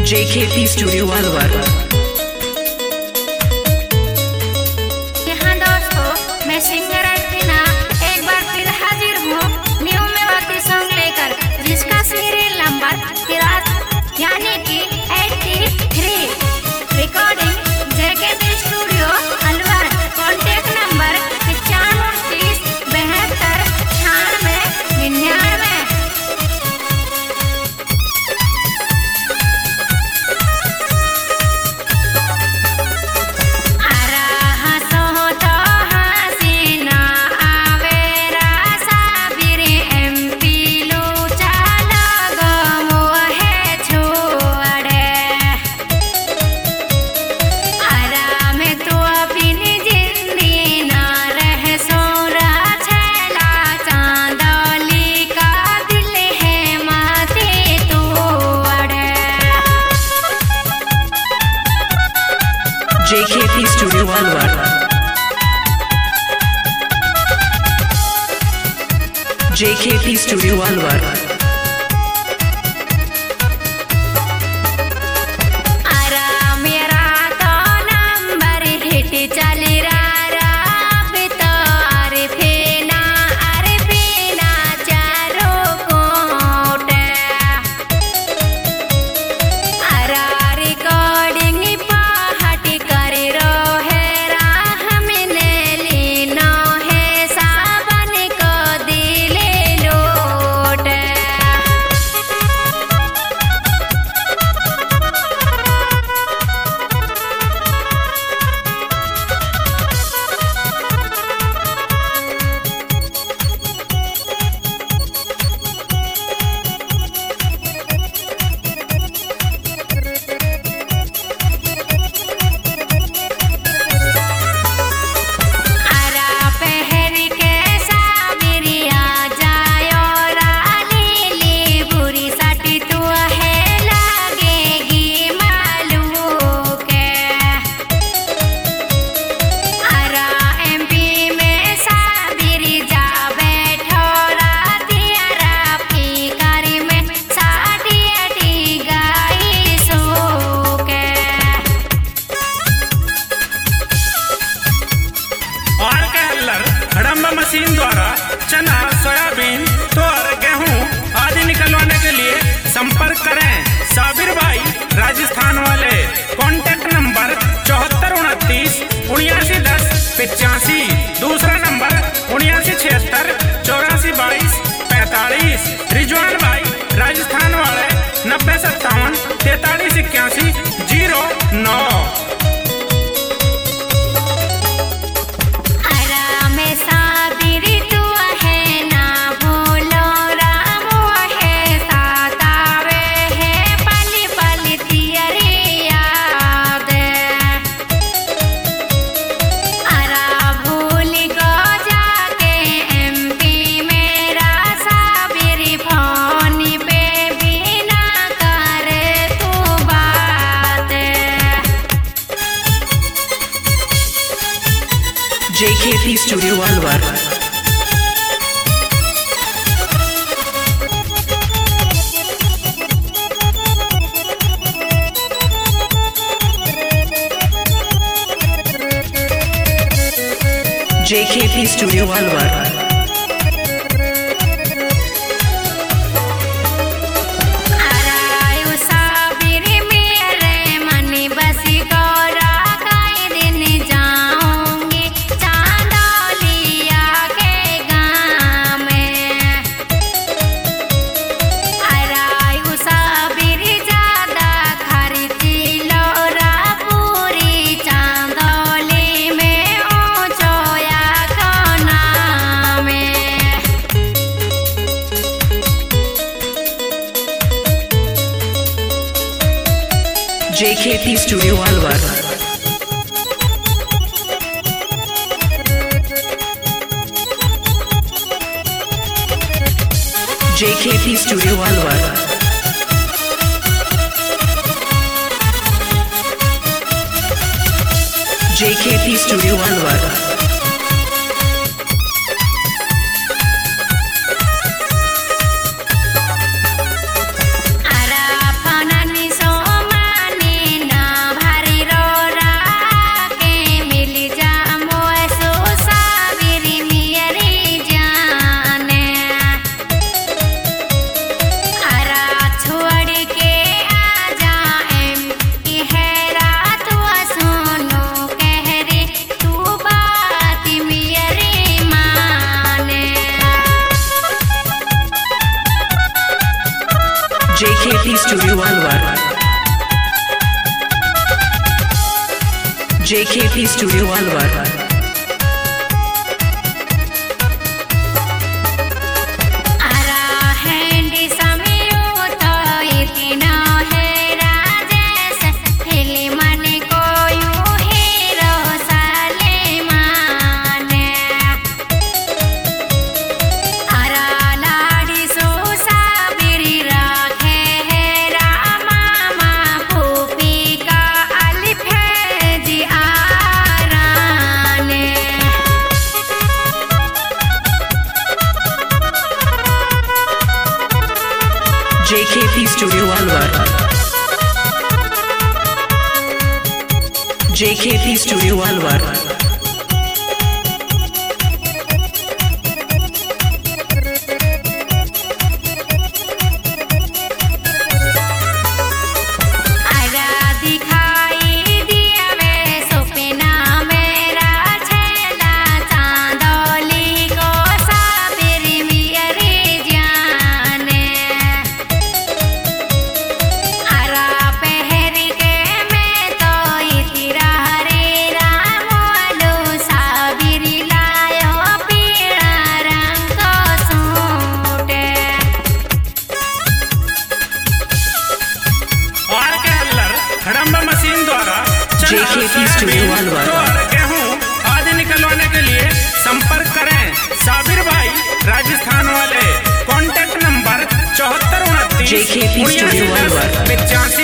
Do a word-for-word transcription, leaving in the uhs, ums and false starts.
J K P Studio Alvar। यहाँ दोस्तों मैं सिंगर अर्पिना एक बार फिर हाजिर हूँ न्यू मेवाती सॉन्ग लेकर, जिसका सीरियल नंबर तिरासी यानी कि तिरासी। Recording J K P studio Alwar. Contact number पचानवे तीस बहत्तर छियानवे निन्यानवे। J K P Studio Alvar। J K P Studio Alvar। हड़म्बा मशीन द्वारा चना, सोयाबीन, तोर, गेहूं आदि निकलवाने के लिए संपर्क करें साबिर भाई राजस्थान वाले। कॉन्टैक्ट नंबर चौहत्तर उनतीस उन्यासी दस पिचासी। दूसरा नंबर उन्यासी छिहत्तर चौरासी बाईस पैतालीस। रिजवान भाई राजस्थान वाले नब्बे सत्तावन तैतालीस इक्यासी जीरो नौ। J K P Studio Alvar। J K P Studio Alvar। J K P Studio Alvar। J K P Studio Alvar। J K P Studio Alvar। Ara panani so J K P Studio Alwar. J K P Studio Alwar. J K P Studio Alwar. J K P Studio Alwar. गेहूं आदि निकलवाने के लिए संपर्क करें साबिर भाई राजस्थान वाले। Contact number चौहत्तर उनतीस J K P Studio Alwar. पचासी